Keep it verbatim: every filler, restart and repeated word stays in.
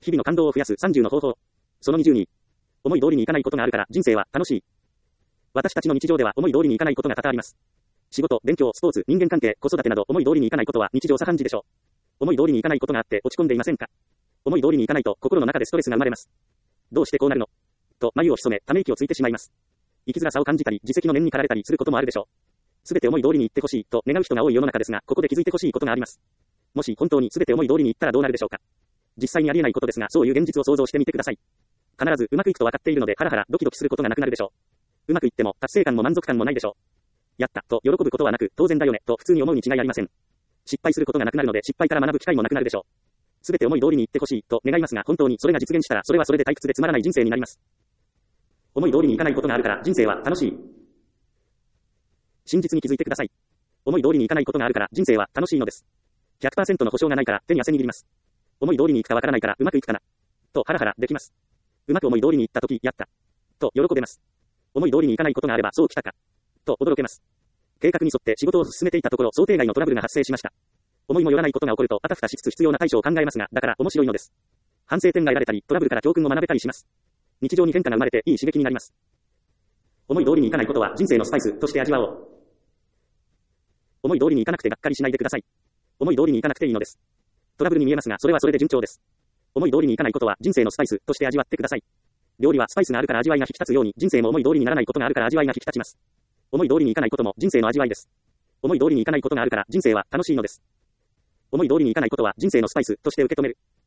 日々の感動を増やすさんじゅうの方法。そのにじゅうに。思い通りにいかないことがあるから人生は楽しい。私たちの日常では思い通りにいかないことが多々あります。仕事、勉強、スポーツ、人間関係、子育てなど思い通りにいかないことは日常茶飯事でしょう。思い通りにいかないことがあって落ち込んでいませんか？思い通りにいかないと心の中でストレスが生まれます。どうしてこうなるのと眉を潜め、ため息をついてしまいます。生きづらさを感じたり、自責の念に駆られたりすることもあるでしょう。すべて思い通りにいってほしいと願う人が多い世の中ですが、ここで気づいてほしいことがあります。もし本当にすべて思い通りにいったらどうなるでしょうか。実際にありえないことですが、そういう現実を想像してみてください。必ずうまくいくと分かっているので、ハラハラドキドキすることがなくなるでしょう。うまくいっても達成感も満足感もないでしょう。やったと喜ぶことはなく、当然だよねと普通に思うに違いありません。失敗することがなくなるので、失敗から学ぶ機会もなくなるでしょう。すべて思い通りにいってほしいと願いますが、本当にそれが実現したら、それはそれで退屈でつまらない人生になります。思い通りにいかないことがあるから人生は楽しい。真実に気づいてください。思い通りにいかないことがあるから人生は楽しいのです。ひゃくパーセント の保証がないから手に汗握ります。思い通りにいくかわからないからうまくいくかなとハラハラできます。うまく思い通りにいったとき、やったと喜べます。思い通りにいかないことがあればそうきたかと驚けます。計画に沿って仕事を進めていたところ、想定外のトラブルが発生しました。思いもよらないことが起こるとあたふたしつつ必要な対処を考えますが、だから面白いのです。反省点が得られたり、トラブルから教訓を学べたりします。日常に変化が生まれていい刺激になります。思い通りにいかないことは人生のスパイスとして味わおう。思い通りにいかなくてがっかりしないでください。思い通りにいかなくていいのです。トラブルに見えますが、それはそれで順調です。思い通りにいかないことは人生のスパイスとして味わってください。料理はスパイスがあるから味わいが引き立つように、人生も思い通りにならないことがあるから味わいが引き立ちます。思い通りにいかないことも人生の味わいです。思い通りにいかないことがあるから人生は楽しいのです。思い通りにいかないことは人生のスパイスとして受け止める。